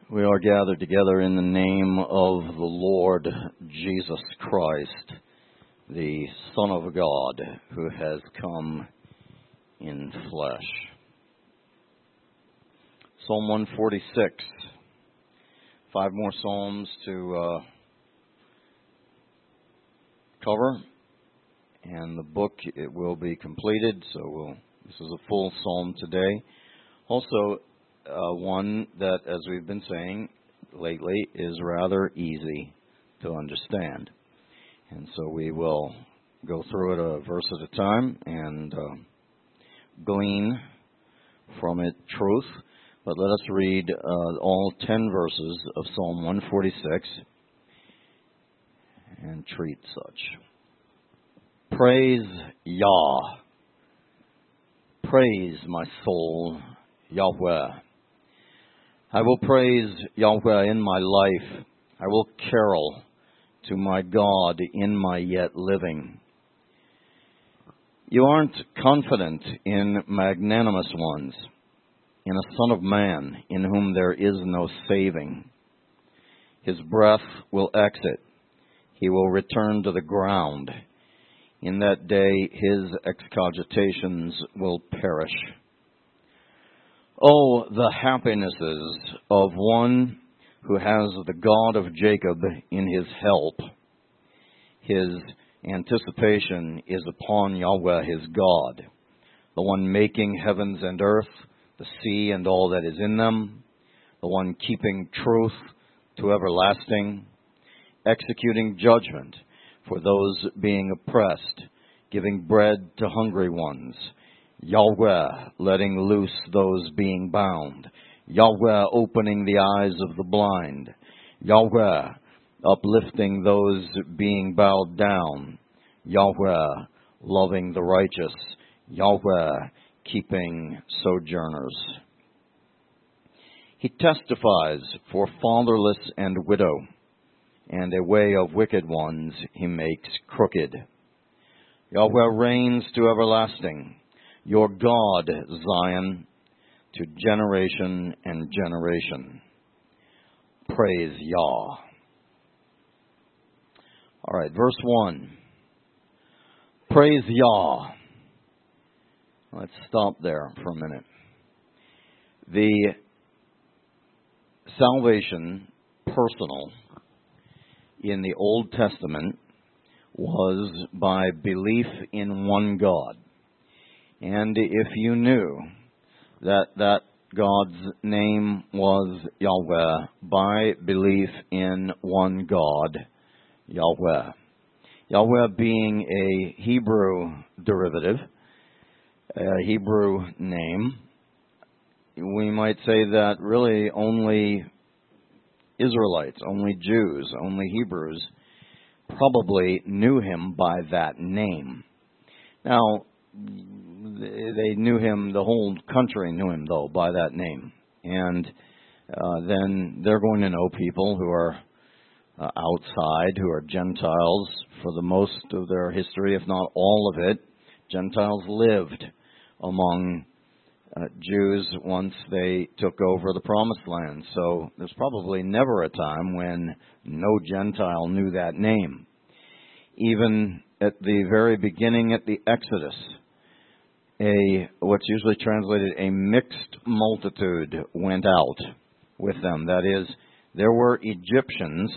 We are gathered together in the name of the Lord Jesus Christ, the Son of God, who has come in flesh. Psalm 146. 5 more psalms to cover, and the book, it will be completed, so this is a full psalm today. Also, one that, as we've been saying lately, is rather easy to understand. And so we will go through it a verse at a time and glean from it truth. But let us read all 10 verses of Psalm 146 and treat such. Praise Yah. Praise, my soul, Yahweh. I will praise Yahweh in my life. I will carol to my God in my yet living. You aren't confident in magnanimous ones, in a son of man in whom there is no saving. His breath will exit. He will return to the ground. In that day his excogitations will perish. Oh, the happinesses of one who has the God of Jacob in his help. His anticipation is upon Yahweh his God, the one making heavens and earth, the sea and all that is in them, the one keeping truth to everlasting, executing judgment for those being oppressed, giving bread to hungry ones, Yahweh letting loose those being bound, Yahweh opening the eyes of the blind, Yahweh uplifting those being bowed down, Yahweh loving the righteous, Yahweh keeping sojourners. He testifies for fatherless and widow, and a way of wicked ones he makes crooked. Yahweh reigns to everlasting, your God, Zion, to generation and generation. Praise Yah. All right, verse 1. Praise Yah. Let's stop there for a minute. The salvation, personal, in the Old Testament was by belief in one God. And if you knew that God's name was Yahweh by belief in one God, Yahweh. Yahweh being a Hebrew derivative, a Hebrew name, we might say that really only Israelites, only Jews, only Hebrews probably knew him by that name. Now, they knew him, the whole country knew him, though, by that name. And then they're going to know people who are outside, who are Gentiles for the most of their history, if not all of it. Gentiles lived among Jews once they took over the Promised Land. So there's probably never a time when no Gentile knew that name. Even at the very beginning, at the Exodus, what's usually translated a mixed multitude went out with them. That is, there were Egyptians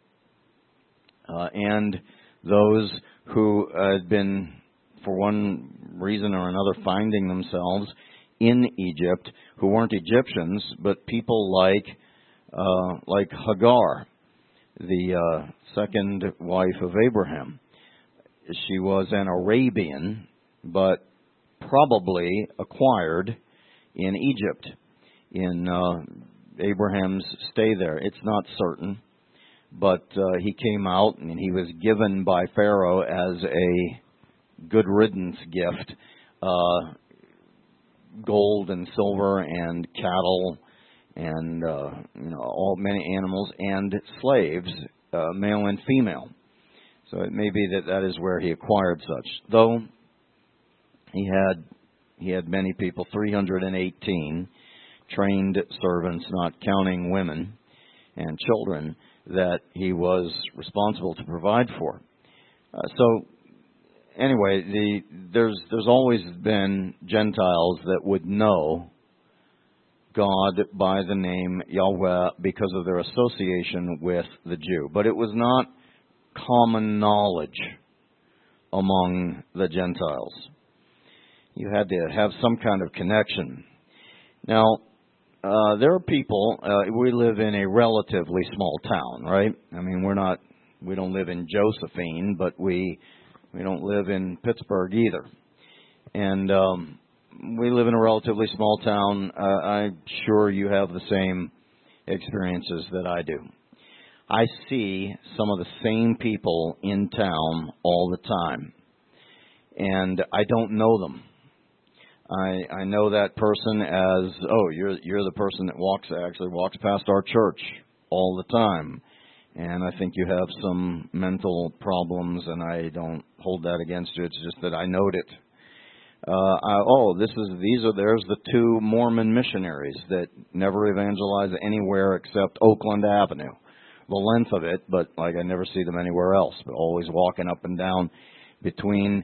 and those who had been, for one reason or another, finding themselves in Egypt, who weren't Egyptians, but people like Hagar, the second wife of Abraham. She was an Arabian, but probably acquired in Egypt, in Abraham's stay there. It's not certain, but he came out and he was given by Pharaoh as a good riddance gift, gold and silver and cattle and many animals and slaves, male and female. So it may be that is where he acquired such. Though he had many people, 318 trained servants, not counting women. and children that he was responsible to provide for. So anyway, there's always been Gentiles that would know God by the name Yahweh because of their association with the Jew. But it was not common knowledge among the Gentiles. You had to have some kind of connection. Now, there are people, we live in a relatively small town, right? I mean, we don't live in Josephine, but we don't live in Pittsburgh either. And we live in a relatively small town. I'm sure you have the same experiences that I do. I see some of the same people in town all the time, and I don't know them. I know that person as, oh, you're the person that actually walks past our church all the time, and I think you have some mental problems, and I don't hold that against you. It's just that I note it. There's the two Mormon missionaries that never evangelize anywhere except Oakland Avenue. The length of it, but I never see them anywhere else, but always walking up and down between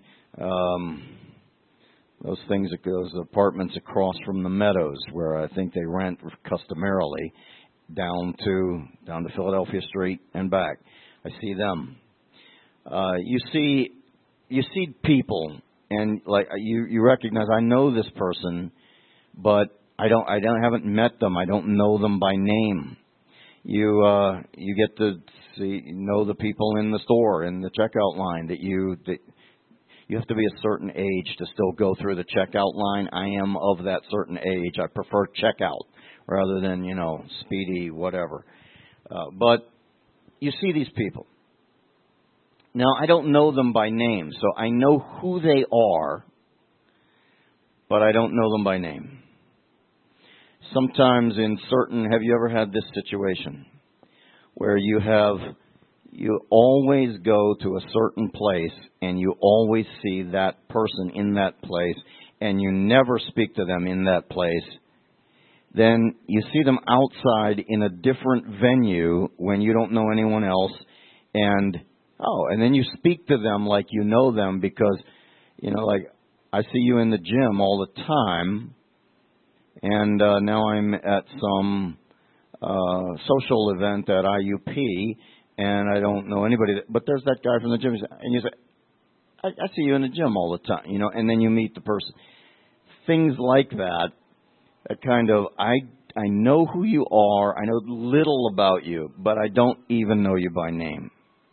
those apartments across from the Meadows, where I think they rent customarily, down to Philadelphia Street and back. I see them. You see people, and you recognize, I know this person, but I haven't met them. I don't know them by name. You get to know the people in the store, in the checkout line, that you have to be a certain age to still go through the checkout line. I am of that certain age. I prefer checkout rather than, speedy whatever. But you see these people. Now, I don't know them by name, so I know who they are, but I don't know them by name. Sometimes have you ever had this situation where you always go to a certain place and you always see that person in that place and you never speak to them in that place? Then you see them outside in a different venue when you don't know anyone else, and then you speak to them like you know them because, I see you in the gym all the time, and now I'm at some social event at IUP, and I don't know anybody. But there's that guy from the gym, and you say, I see you in the gym all the time, and then you meet the person. Things like that, I know who you are, I know little about you, but I don't even know you by name.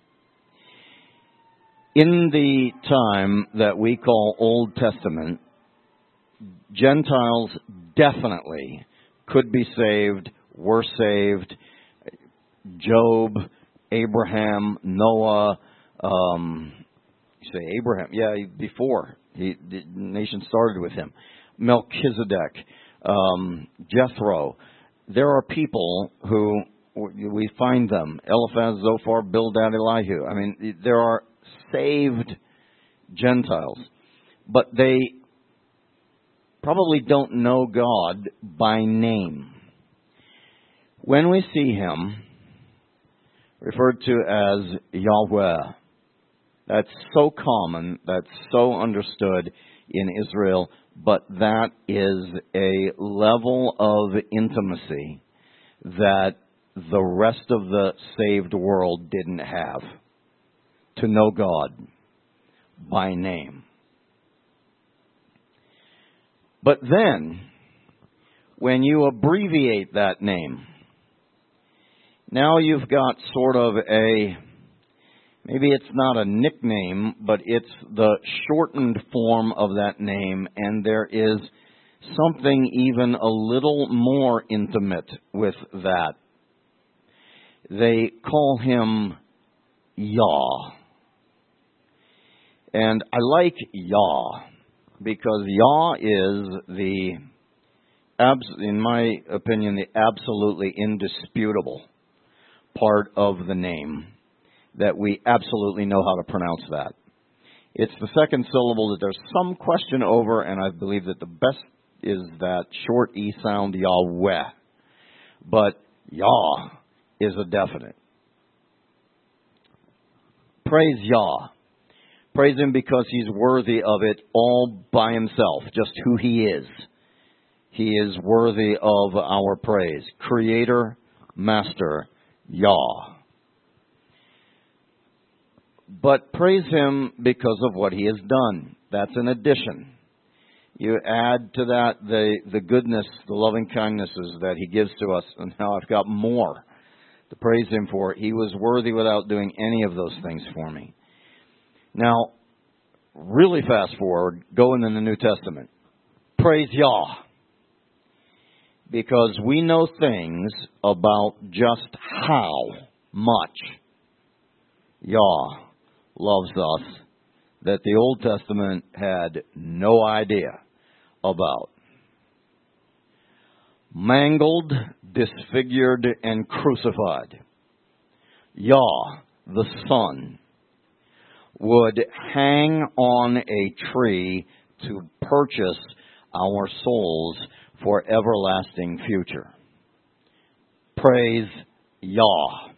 In the time that we call Old Testament, Gentiles definitely could be saved, were saved. Job, Abraham, Noah, you say Abraham, before the nation started with him. Melchizedek, Jethro. There are people who we find them. Eliphaz, Zophar, Bildad, Elihu. I mean, there are saved Gentiles, but they probably don't know God by name. When we see him referred to as Yahweh, that's so common, that's so understood in Israel, but that is a level of intimacy that the rest of the saved world didn't have, to know God by name. But then, when you abbreviate that name, now you've got sort of maybe it's not a nickname, but it's the shortened form of that name, and there is something even a little more intimate with that. They call him Yah. And I like Yah because Yah is in my opinion, the absolutely indisputable part of the name that we absolutely know how to pronounce that. It's the second syllable that there's some question over, and I believe that the best is that short E sound, Yahweh. But Yah is a definite. Praise Yah. Praise Him because He's worthy of it all by Himself, just who He is. He is worthy of our praise. Creator, Master, Yah. But praise Him because of what He has done. That's an addition. You add to that the goodness, the loving kindnesses that He gives to us, and now I've got more to praise Him for. He was worthy without doing any of those things for me. Now, really fast forward, going in the New Testament. Praise Yah. Because we know things about just how much Yah loves us that the Old Testament had no idea about. Mangled, disfigured, and crucified, Yah, the Son, would hang on a tree to purchase our souls for everlasting future. Praise Yah.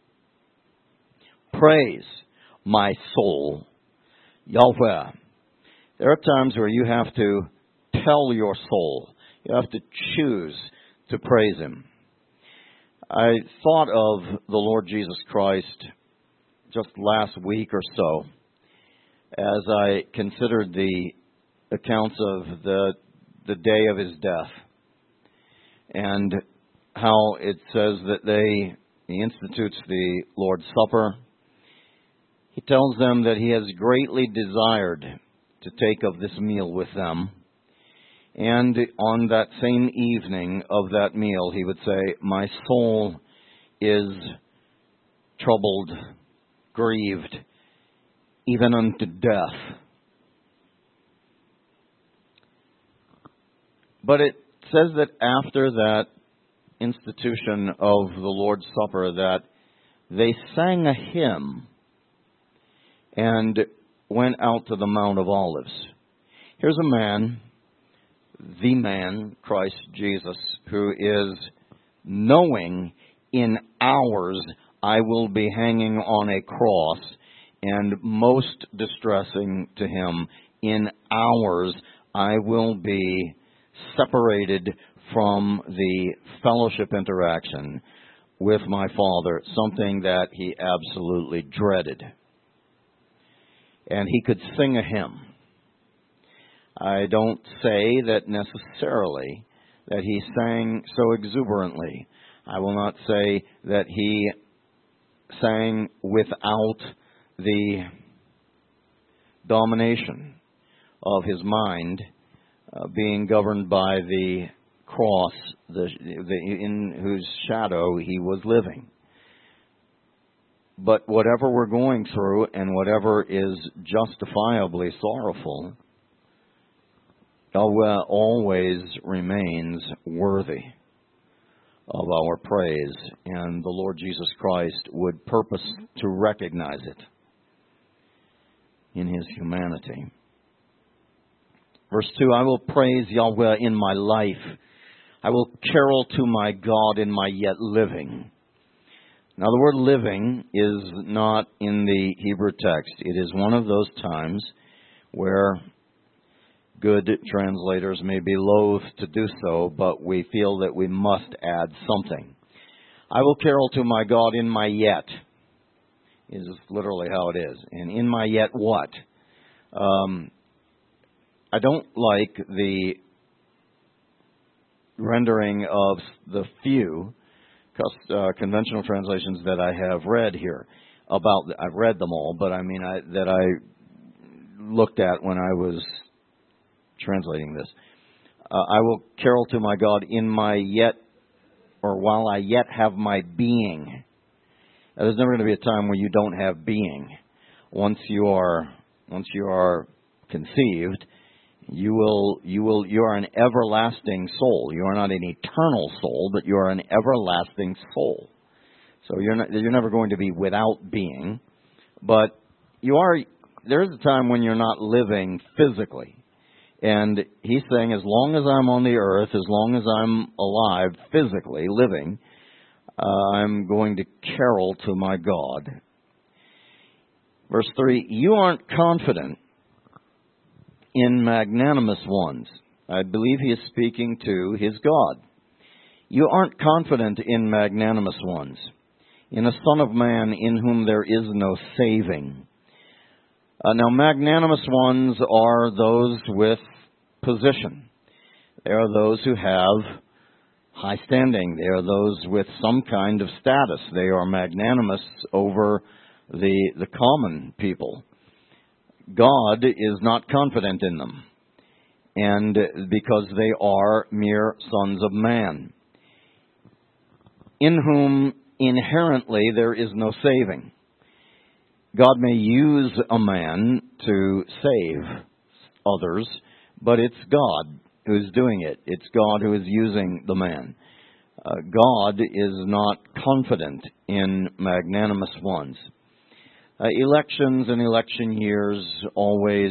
Praise my soul, Yahweh. There are times where you have to tell your soul. You have to choose to praise Him. I thought of the Lord Jesus Christ just last week or so as I considered the accounts of the day of His death and how it says that He institutes the Lord's Supper. He tells them that He has greatly desired to take of this meal with them. And on that same evening of that meal, He would say, my soul is troubled, grieved, even unto death. But it says that after that institution of the Lord's Supper, that they sang a hymn and went out to the Mount of Olives. Here's a man, the man, Christ Jesus, who is knowing in hours I will be hanging on a cross, and most distressing to Him, in hours I will be separated from the fellowship interaction with my Father, something that He absolutely dreaded. And He could sing a hymn. I don't say that necessarily that He sang so exuberantly. I will not say that He sang without the domination of His mind being governed by the cross in whose shadow He was living. But whatever we're going through and whatever is justifiably sorrowful, Yahweh always remains worthy of our praise, and the Lord Jesus Christ would purpose to recognize it in His humanity. Verse 2, I will praise Yahweh in my life. I will carol to my God in my yet living. Now, the word living is not in the Hebrew text. It is one of those times where good translators may be loath to do so, but we feel that we must add something. I will carol to my God in my yet, is literally how it is. And in my yet what? I don't like the rendering of the few conventional translations that I have read here. I've read them all, but I mean that I looked at when I was translating this. I will carol to my God in my yet, or while I yet have my being. Now, there's never going to be a time where you don't have being. Once you are conceived, you are an everlasting soul. You are not an eternal soul, but you are an everlasting soul. So you're never going to be without being, but there is a time when you're not living physically. And He's saying, as long as I'm on the earth, as long as I'm alive, physically living, I'm going to carol to my God. Verse 3, you aren't confident in magnanimous ones. I believe he is speaking to his God. You aren't confident in magnanimous ones, in a Son of Man in whom there is no saving. Now, magnanimous ones are those with position. They are those who have high standing. They are those with some kind of status. They are magnanimous over the common people. God is not confident in them, and because they are mere sons of man, in whom inherently there is no saving. God may use a man to save others, but it's God who's doing it. It's God who is using the man. God is not confident in magnanimous ones. Elections and election years always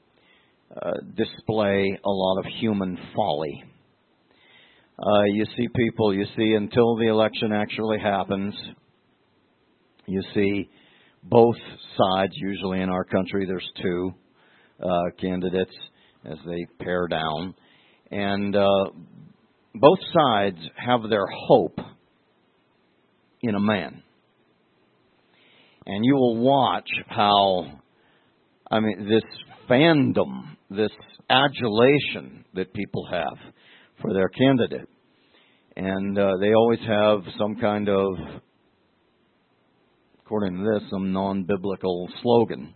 display a lot of human folly. You see until the election actually happens, you see both sides, usually in our country there's two candidates as they pare down, and both sides have their hope in a man. And you will watch how, this fandom, this adulation that people have for their candidate. And they always have some kind of, according to this, some non-biblical slogan.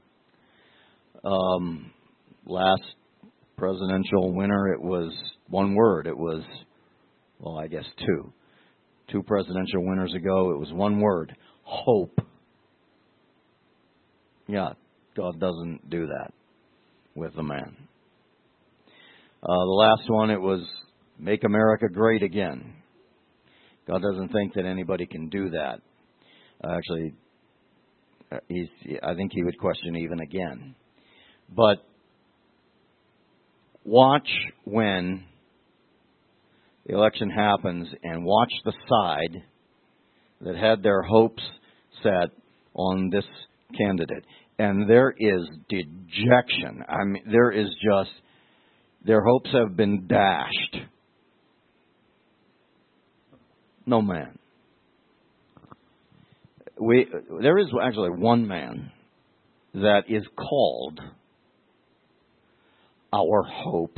Last presidential winner, it was one word. It was, I guess two. Two presidential winners ago, it was one word: hope. Yeah, God doesn't do that with a man. The last one, it was make America great again. God doesn't think that anybody can do that. Actually, I think he would question even again. But watch when the election happens and watch the side that had their hopes set on this candidate. And there is dejection. There is just, their hopes have been dashed. No man. There is actually one man that is called our hope.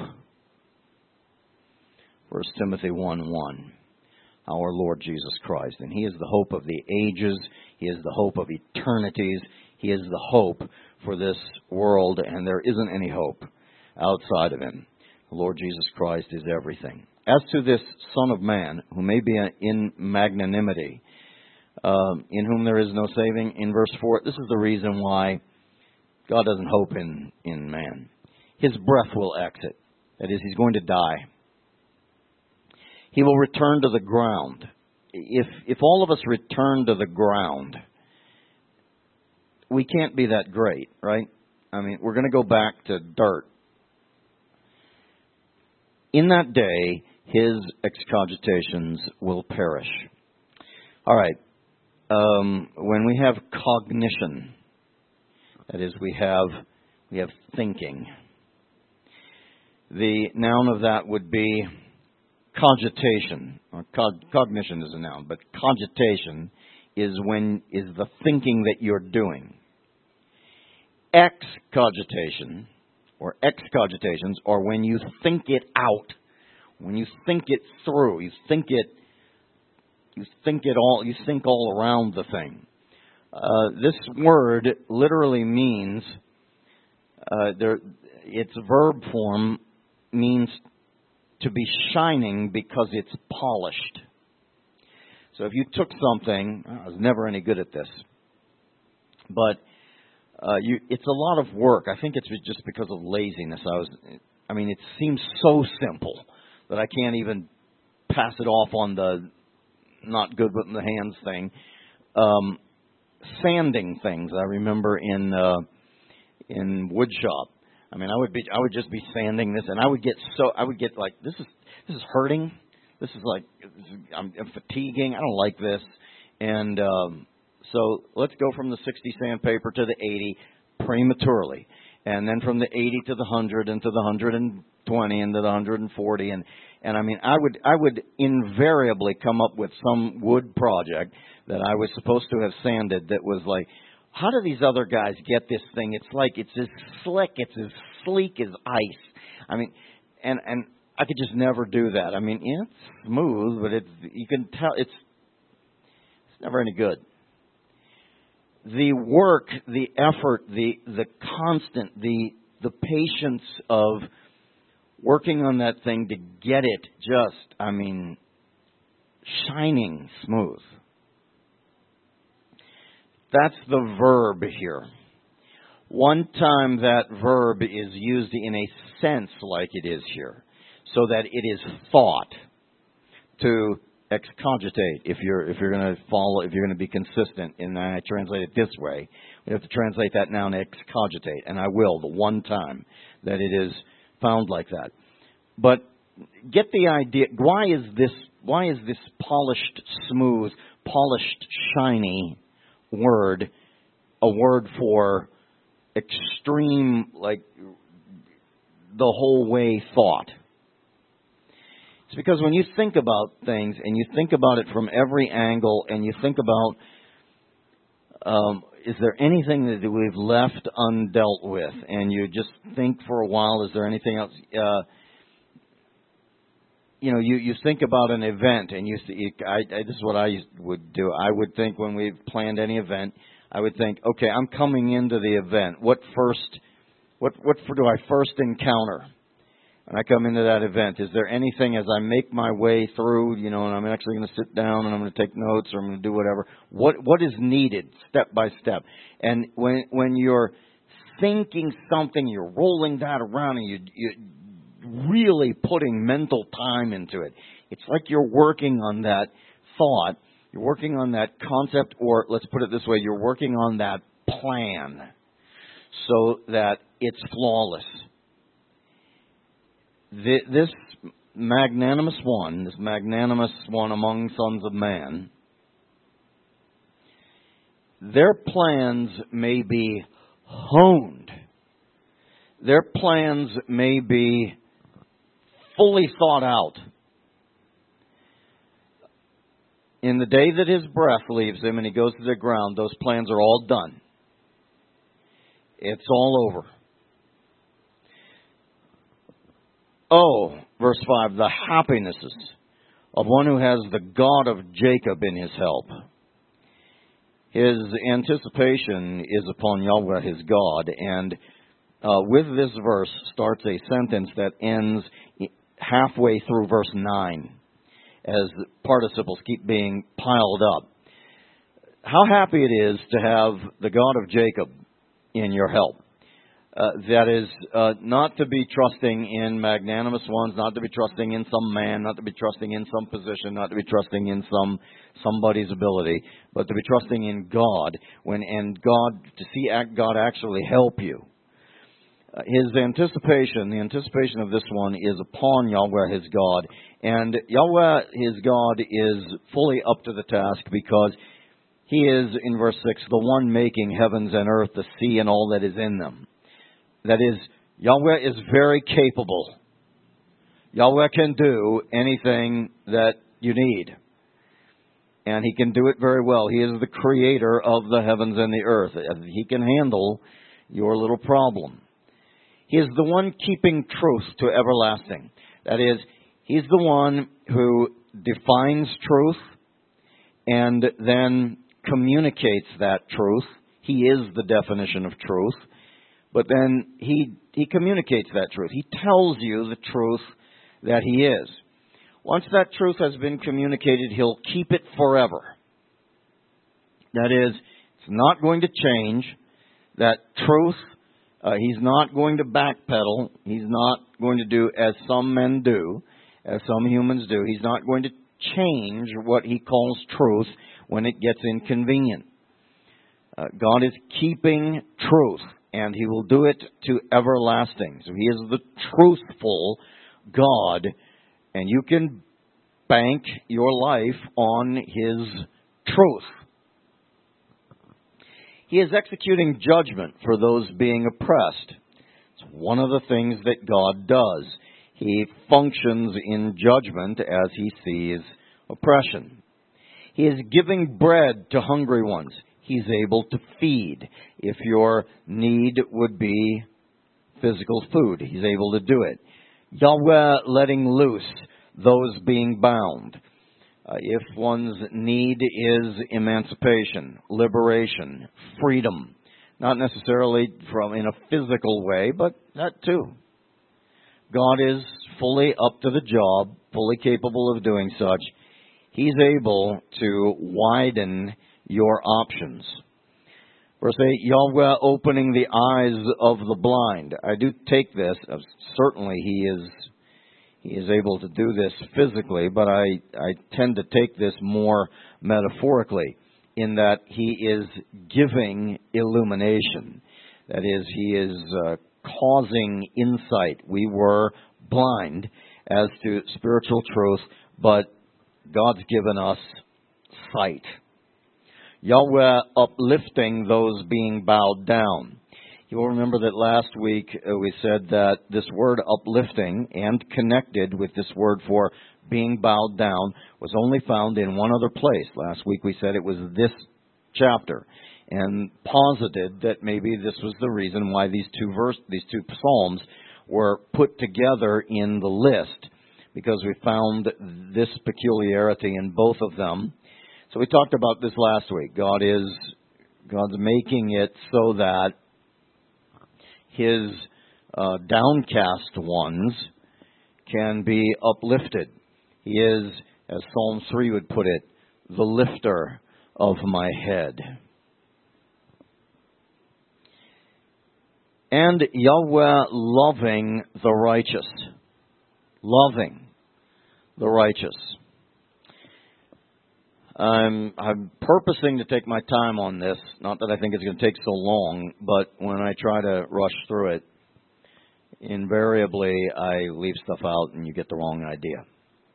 1 Timothy 1:1. Our Lord Jesus Christ. And he is the hope of the ages. He is the hope of eternities. He is the hope for this world, and there isn't any hope outside of him. The Lord Jesus Christ is everything. As to this Son of Man, who may be in magnanimity, in whom there is no saving, in verse 4, this is the reason why God doesn't hope in man. His breath will exit. That is, he's going to die. He will return to the ground. If all of us return to the ground, we can't be that great, right? We're going to go back to dirt. In that day, his excogitations will perish. All right. When we have cognition, that is, we have thinking. The noun of that would be cogitation. Or cognition is a noun, but cogitation is the thinking that you're doing. Excogitations are when you think it out, when you think it through, you think all around the thing. This word literally means, its verb form means to be shining because it's polished. So if you took something, I was never any good at this, but it's a lot of work. I think it's just because of laziness. It seems so simple that I can't even pass it off on the not good with the hands thing. Sanding things. I remember in wood shop. I would just be sanding this, and I would get like, this is hurting. This is like, I'm fatiguing. I don't like this. And so let's go from the 60 sandpaper to the 80 prematurely. And then from the 80 to the 100 and to the 120 and to the 140. And I mean, I would invariably come up with some wood project that I was supposed to have sanded that was like, how do these other guys get this thing? It's like, it's as slick, it's as sleek as ice. I mean, and I could just never do that. I mean, yeah, it's smooth, but you can tell it's never any good. The work, the effort, the constant, the patience of working on that thing to get it just, I mean, shining smooth. That's the verb here. One time that verb is used in a sense like it is here, so that it is thought to excogitate. If you're going to follow, if you're going to be consistent, and I translate it this way, we have to translate that noun excogitate, and I will the one time that it is found like that. But get the idea. Why is this polished, smooth, polished, shiny word a word for extreme, like the whole way thought? It's because when you think about things and you think about it from every angle and you think about, is there anything that we've left undealt with? And you just think for a while, is there anything else? You think about an event, and this is what I would do. I would think when we planned any event, I would think, okay, I'm coming into the event. What do I first encounter? And I come into that event. Is there anything as I make my way through, and I'm actually going to sit down and I'm going to take notes or I'm going to do whatever. What is needed step by step? And when you're thinking something, you're rolling that around and you're really putting mental time into it. It's like you're working on that thought. You're working on that concept, or let's put it this way, you're working on that plan so that it's flawless. This magnanimous one among sons of man, their plans may be honed. Their plans may be fully thought out. In the day that his breath leaves him and he goes to the ground, those plans are all done. It's all over. Oh, verse 5, the happinesses of one who has the God of Jacob in his help. His anticipation is upon Yahweh his God, and with this verse starts a sentence that ends halfway through verse 9 as participles keep being piled up. How happy it is to have the God of Jacob in your help. That is not to be trusting in magnanimous ones, not to be trusting in some man, not to be trusting in some position, not to be trusting in somebody's ability, but to be trusting in God to see God actually help you. The anticipation of this one is upon Yahweh his God, and Yahweh his God is fully up to the task because he is, in verse 6, the one making heavens and earth, the sea and all that is in them. That is, Yahweh is very capable. Yahweh can do anything that you need. And he can do it very well. He is the creator of the heavens and the earth. He can handle your little problem. He is the one keeping truth to everlasting. That is, he's the one who defines truth and then communicates that truth. He is the definition of truth. But then he communicates that truth. He tells you the truth that he is. Once that truth has been communicated, he'll keep it forever. That is, it's not going to change. That truth, he's not going to backpedal. He's not going to do as some men do, as some humans do. He's not going to change what he calls truth when it gets inconvenient. God is keeping truth, and he will do it to everlasting. So he is the truthful God, and you can bank your life on His truth. He is executing judgment for those being oppressed. It's one of the things that God does. He functions in judgment as He sees oppression. He is giving bread to hungry ones. He's able to feed. If your need would be physical food, He's able to do it. Yahweh letting loose those being bound. If one's need is emancipation, liberation, freedom, not necessarily from in a physical way, but that too. God is fully up to the job, fully capable of doing such. He's able to widen your options. Verse 8, Yahweh opening the eyes of the blind. I do take this, certainly He is able to do this physically, but I tend to take this more metaphorically in that He is giving illumination. That is, He is causing insight. We were blind as to spiritual truth, but God's given us sight. Yahweh uplifting those being bowed down. You'll remember that last week we said that this word uplifting and connected with this word for being bowed down was only found in one other place. Last week we said it was this chapter and posited that maybe this was the reason why these two psalms were put together in the list, because we found this peculiarity in both of them. So we talked about this last week. God's making it so that His downcast ones can be uplifted. He is, as Psalm 3 would put it, the lifter of my head. And Yahweh loving the righteous. Loving the righteous. I'm purposing to take my time on this. Not that I think it's going to take so long, but when I try to rush through it, invariably I leave stuff out and you get the wrong idea.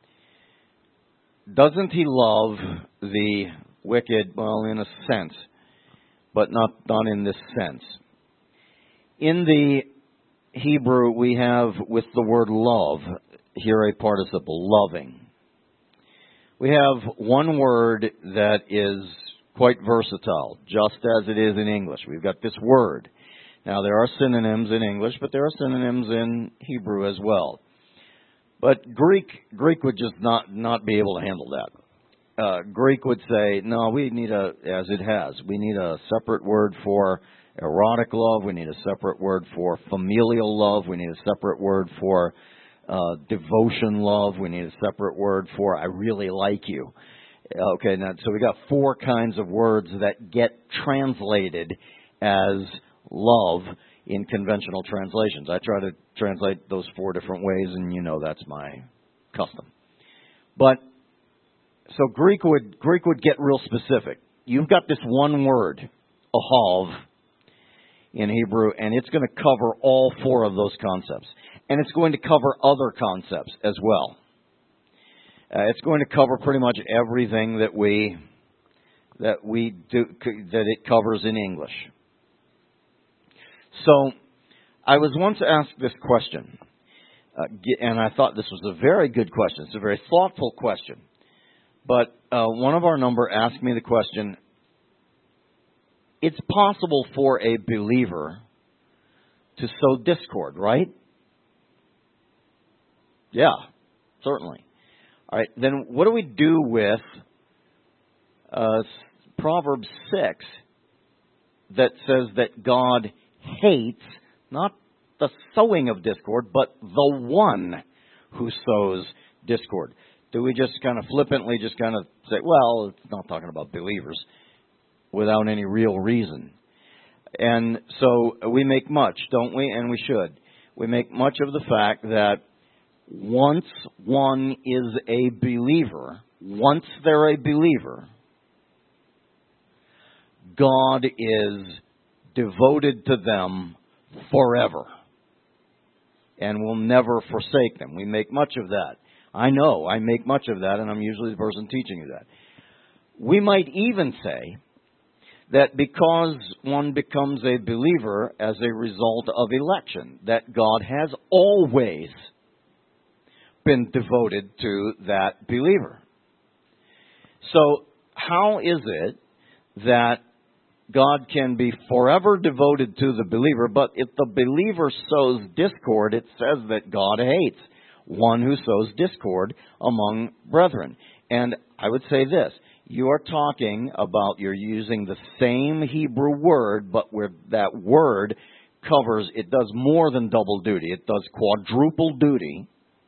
Doesn't He love the wicked? Well, in a sense, but not in this sense. In the Hebrew, we have with the word love here a participle, loving. We have one word that is quite versatile, just as it is in English. We've got this word. Now, there are synonyms in English, but there are synonyms in Hebrew as well. But Greek would just not be able to handle that. Greek would say, no, we need we need a separate word for erotic love. We need a separate word for familial love. We need a separate word for devotion love. We need a separate word for I really like you. Okay, now so we got 4 kinds of words that get translated as love in conventional translations. I try to translate those 4 different ways, and you know that's my custom. But so Greek would get real specific. You've got this one word, ahav, in Hebrew, and it's going to cover all 4 of those concepts. And it's going to cover other concepts as well. It's going to cover pretty much everything that we do that it covers in English. So, I was once asked this question, and I thought this was a very good question. It's a very thoughtful question. But one of our number asked me the question, it's possible for a believer to sow discord, right? Yeah, certainly. All right, then what do we do with Proverbs 6 that says that God hates not the sowing of discord, but the one who sows discord? Do we just kind of flippantly just kind of say, well, it's not talking about believers, without any real reason? And so we make much, don't we? And we should. We make much of the fact that once one is a believer, once they're a believer, God is devoted to them forever and will never forsake them. We make much of that. I know. I make much of that, and I'm usually the person teaching you that. We might even say that because one becomes a believer as a result of election, that God has always been devoted to that believer. So how is it that God can be forever devoted to the believer, but if the believer sows discord, it says that God hates one who sows discord among brethren? And I would say this: you are talking about, you're using the same Hebrew word, but where that word covers, it does more than double duty. It does quadruple duty.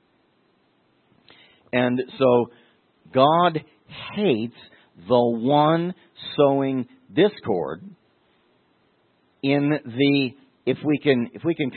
And so God hates the one sowing discord in the, if we can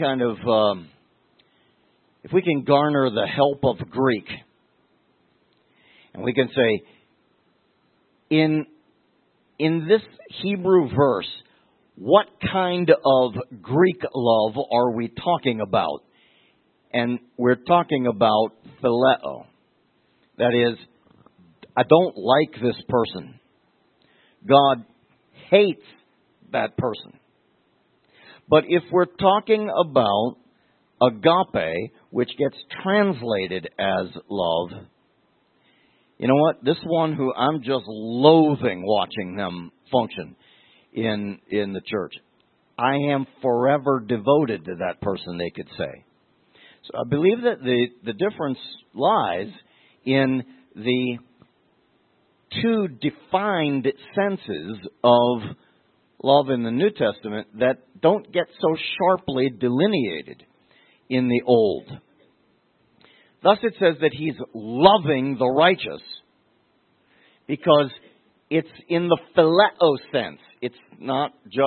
garner the help of Greek, and we can say, in this Hebrew verse, what kind of Greek love are we talking about? And we're talking about phileo. That is, I don't like this person. God hates that person. But if we're talking about agape, which gets translated as love, you know what? This one who I'm just loathing watching them function in the church, I am forever devoted to that person, they could say. So I believe that the difference lies in the two defined senses of love in the New Testament that don't get so sharply delineated in the Old. Thus it says that he's loving the righteous because it's in the phileo sense. You're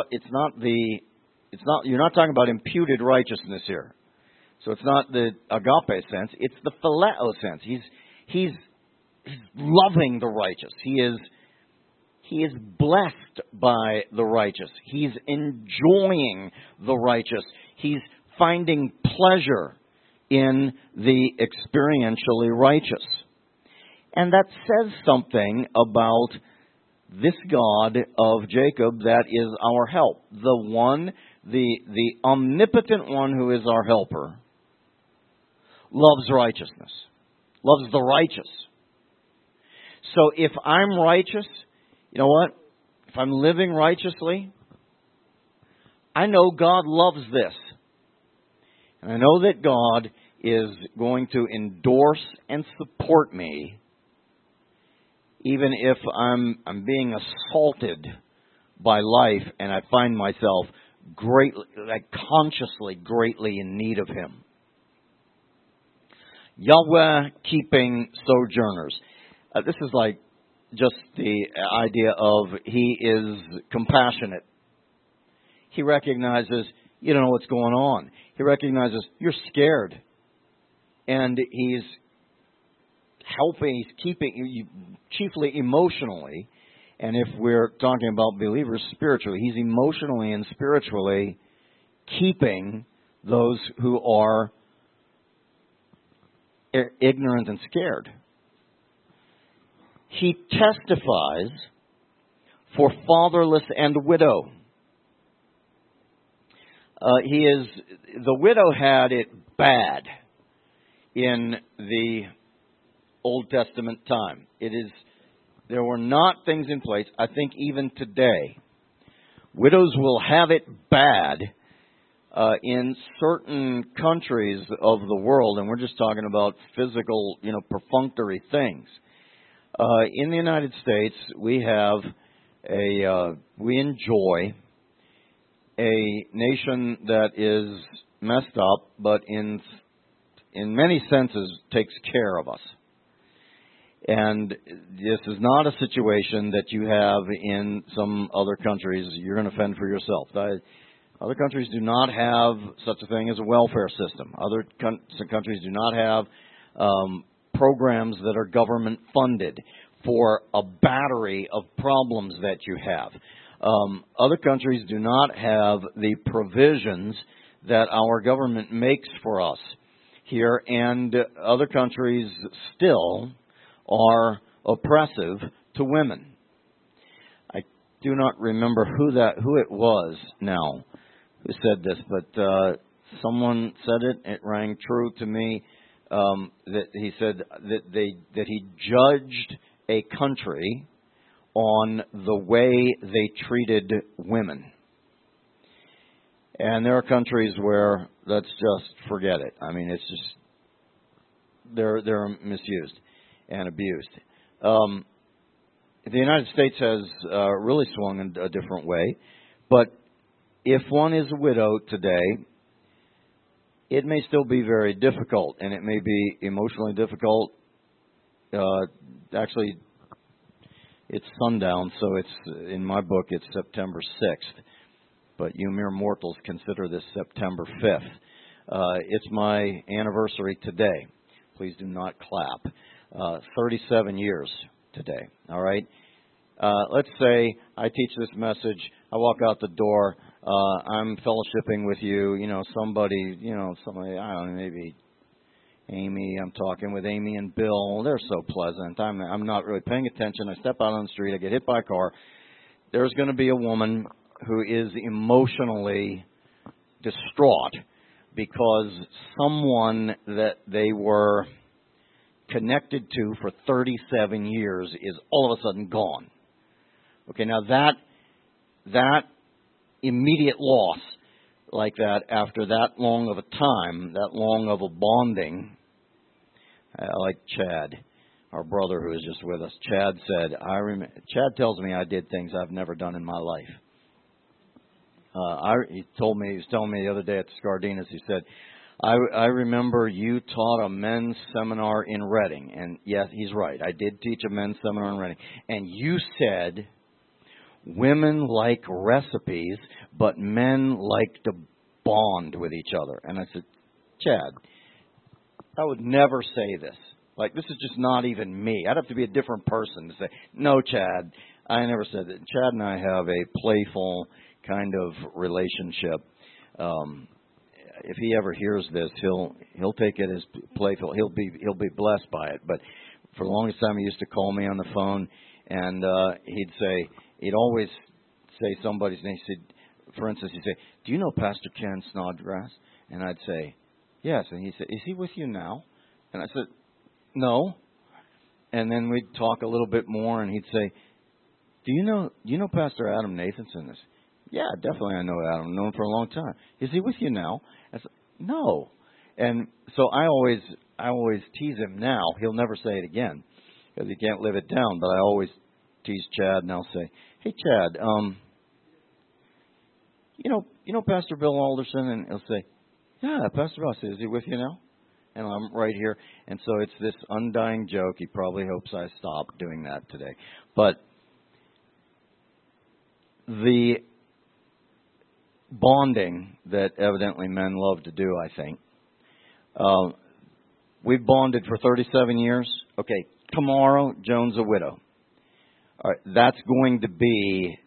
not talking about imputed righteousness here. So it's not the agape sense, it's the phileo sense. He's loving the righteous. He is blessed by the righteous. He's enjoying the righteous. He's finding pleasure in the experientially righteous. And that says something about this God of Jacob that is our help. The omnipotent one who is our helper loves righteousness, loves the righteous. So if I'm righteous, you know what? If I'm living righteously, I know God loves this. And I know that God is going to endorse and support me even if I'm being assaulted by life and I find myself consciously greatly in need of Him. Yahweh keeping sojourners. This is like just the idea of He is compassionate. He recognizes you don't know what's going on. He recognizes you're scared. And He's helping, He's keeping you chiefly emotionally. And if we're talking about believers spiritually, He's emotionally and spiritually keeping those who are ignorant and scared. He testifies for fatherless and widow. The widow had it bad in the Old Testament time. There were not things in place. I think even today, widows will have it bad in certain countries of the world, and we're just talking about physical, perfunctory things. In the United States, we enjoy a nation that is messed up, but in many senses takes care of us. And this is not a situation that you have in some other countries. You're going to fend for yourself. Other countries do not have such a thing as a welfare system. Other countries do not have programs that are government funded for a battery of problems that you have. Other countries do not have the provisions that our government makes for us here, and other countries still are oppressive to women. I do not remember who it was now who said this, but someone said it. It rang true to me. That he said that he judged a country on the way they treated women. And there are countries where let's just forget it. I mean, it's just they're misused and abused. The United States has really swung in a different way, but if one is a widow today, it may still be very difficult, and it may be emotionally difficult. Actually, it's sundown, so it's in my book it's September 6th, but you mere mortals consider this September 5th. It's my anniversary today. Please do not clap. 37 years today, all right? Let's say I teach this message, I walk out the door, I'm fellowshipping with you, somebody, I don't know, maybe Amy, I'm talking with Amy and Bill, they're so pleasant, I'm not really paying attention, I step out on the street, I get hit by a car, there's going to be a woman who is emotionally distraught because someone that they were connected to for 37 years is all of a sudden gone. Okay, now that immediate loss like that after that long of a time, that long of a bonding, like Chad, our brother who is just with us. Chad said, Chad tells me I did things I've never done in my life. He was telling me the other day at the Scardinas, he said, I remember you taught a men's seminar in Reading. And yes, he's right. I did teach a men's seminar in Reading. And you said, women like recipes, but men like to bond with each other. And I said, Chad, I would never say this. Like, this is just not even me. I'd have to be a different person to say, no, Chad, I never said that. Chad and I have a playful kind of relationship. If he ever hears this, he'll take it as playful. He'll be blessed by it. But for the longest time, he used to call me on the phone, and he'd always say somebody's name. He said, for instance, he'd say, "Do you know Pastor Ken Snodgrass?" And I'd say, "Yes." And he said, "Is he with you now?" And I said, "No." And then we'd talk a little bit more, and he'd say, "Do you know Pastor Adam Nathanson?" I said, "Yeah, definitely I know Adam. I've known him for a long time." "Is he with you now?" I said, "No." And so I always tease him now. He'll never say it again because he can't live it down. But I always tease Chad, and I'll say, "Hey, Chad, you know Pastor Bill Alderson?" And he'll say, "Yeah, Pastor Bill." I say, "Is he with you now?" And I'm right here. And so it's this undying joke. He probably hopes I stop doing that today. But the bonding that evidently men love to do, I think. We've bonded for 37 years. Okay, tomorrow, Joan's a widow. All right, that's going to be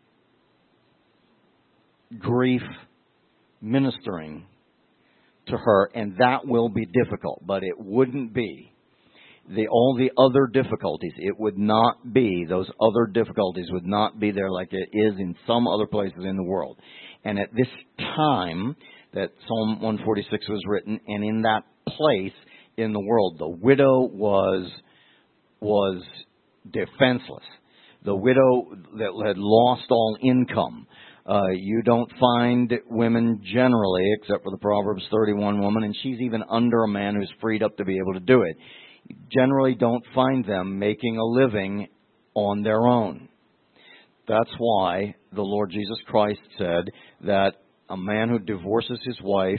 grief ministering to her, and that will be difficult, but it wouldn't be all the other difficulties. It would not be, those other difficulties would not be there like it is in some other places in the world. And at this time that Psalm 146 was written, and in that place in the world, the widow was defenseless. The widow that had lost all income. You don't find women generally, except for the Proverbs 31 woman, and she's even under a man who's freed up to be able to do it. You generally don't find them making a living on their own. That's why the Lord Jesus Christ said that a man who divorces his wife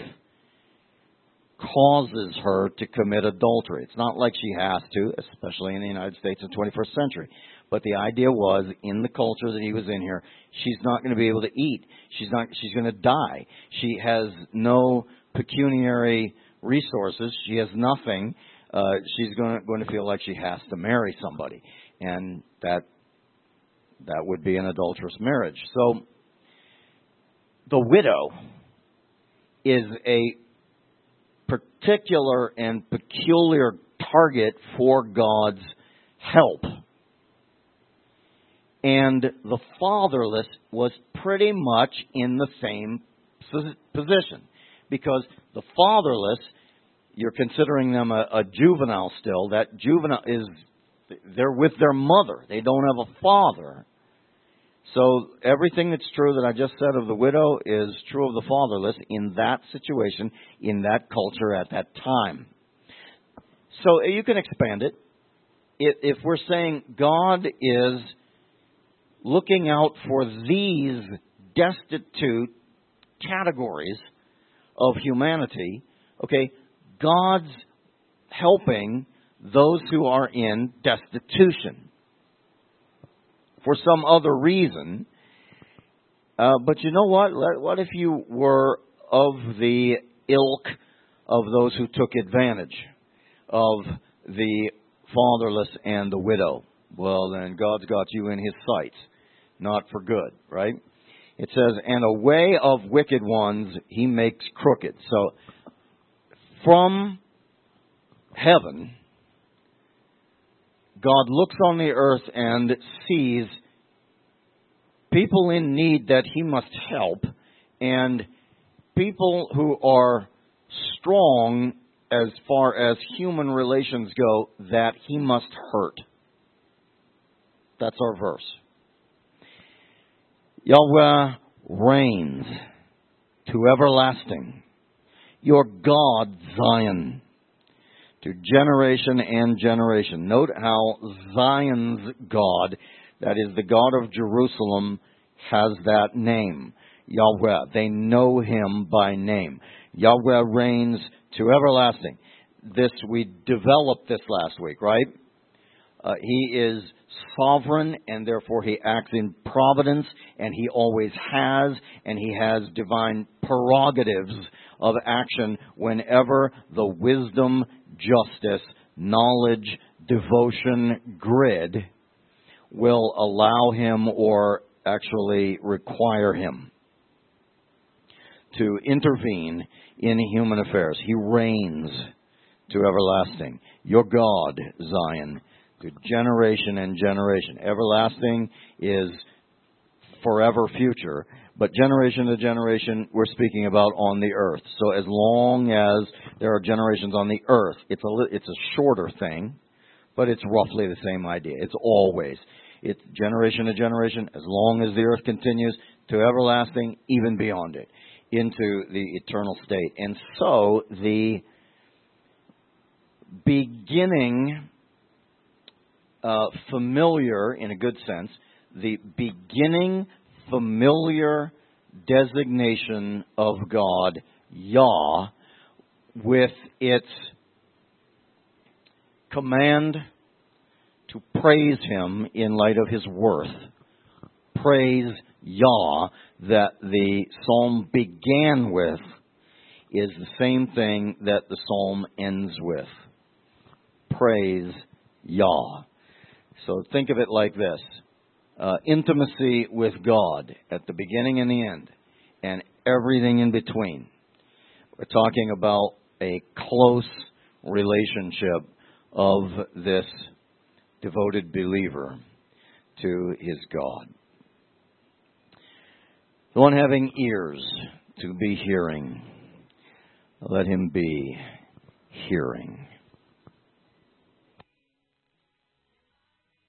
causes her to commit adultery. It's not like she has to, especially in the United States in the 21st century. But the idea was, in the culture that he was in here, she's not going to be able to eat. She's going to die. She has no pecuniary resources. She has nothing. She's going to feel like she has to marry somebody. And that would be an adulterous marriage. So the widow is a particular and peculiar target for God's help. And the fatherless was pretty much in the same position. Because the fatherless, you're considering them a juvenile still. That juvenile they're with their mother. They don't have a father. So everything that's true that I just said of the widow is true of the fatherless in that situation, in that culture at that time. So you can expand it. If we're saying God is looking out for these destitute categories of humanity, okay, God's helping those who are in destitution for some other reason. But you know what? What if you were of the ilk of those who took advantage of the fatherless and the widow? Well, then God's got you in His sights, not for good, right? It says, and a way of wicked ones He makes crooked. So, from heaven, God looks on the earth and sees people in need that He must help, and people who are strong as far as human relations go that He must hurt. That's our verse. Yahweh reigns to everlasting. Your God, Zion, to generation and generation. Note how Zion's God, that is the God of Jerusalem, has that name. Yahweh. They know Him by name. Yahweh reigns to everlasting. We developed this last week, right? He is sovereign, and therefore He acts in providence, and He always has, and He has divine prerogatives of action whenever the wisdom, justice, knowledge, devotion grid will allow Him or actually require Him to intervene in human affairs. He reigns to everlasting. Your God, Zion, to generation and generation. Everlasting is forever future, but generation to generation we're speaking about on the earth. So as long as there are generations on the earth, it's a shorter thing, but it's roughly the same idea. It's always. It's generation to generation, as long as the earth continues, to everlasting, even beyond it, into the eternal state. And so the beginning, familiar, in a good sense, the beginning familiar designation of God, Yah, with its command to praise Him in light of His worth. Praise Yah, that the psalm began with, is the same thing that the psalm ends with. Praise Yah. So think of it like this. Intimacy with God at the beginning and the end, and everything in between. We're talking about a close relationship of this devoted believer to his God. The one having ears to be hearing, let him be hearing.